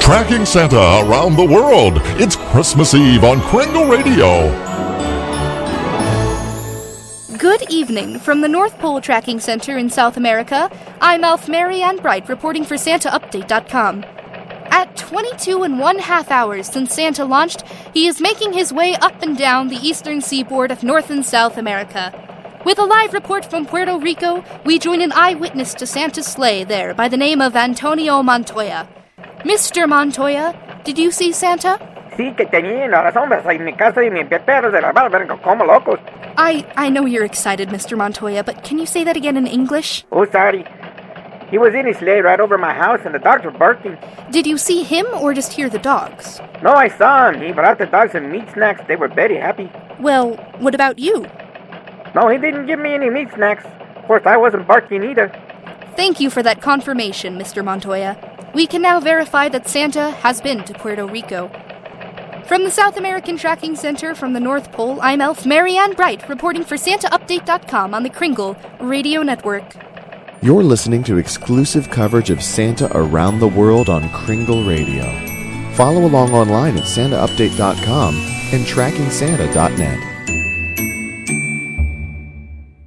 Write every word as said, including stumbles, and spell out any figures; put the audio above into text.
Tracking Santa around the world. It's Christmas Eve on Kringle Radio. Good evening from the North Pole Tracking Center in South America. I'm Elf Mary Ann Bright reporting for Santa Update dot com. At twenty-two and one half hours since Santa launched, he is making his way up and down the eastern seaboard of North and South America. With a live report from Puerto Rico, we join an eyewitness to Santa's sleigh there by the name of Antonio Montoya. Mister Montoya, did you see Santa? Sí, que tenían las sombras en mi casa y mis perros de la barba como locos. I, I know you're excited, Mister Montoya, but can you say that again in English? Oh, sorry. He was in his sleigh right over my house and the dogs were barking. Did you see him or just hear the dogs? No, I saw him. He brought the dogs some meat snacks. They were very happy. Well, what about you? No, he didn't give me any meat snacks. Of course, I wasn't barking either. Thank you for that confirmation, Mister Montoya. We can now verify that Santa has been to Puerto Rico. From the South American Tracking Center from the North Pole, I'm Elf Mary Ann Bright reporting for Santa Update dot com on the Kringle Radio Network. You're listening to exclusive coverage of Santa around the world on Kringle Radio. Follow along online at Santa Update dot com and Tracking Santa dot net.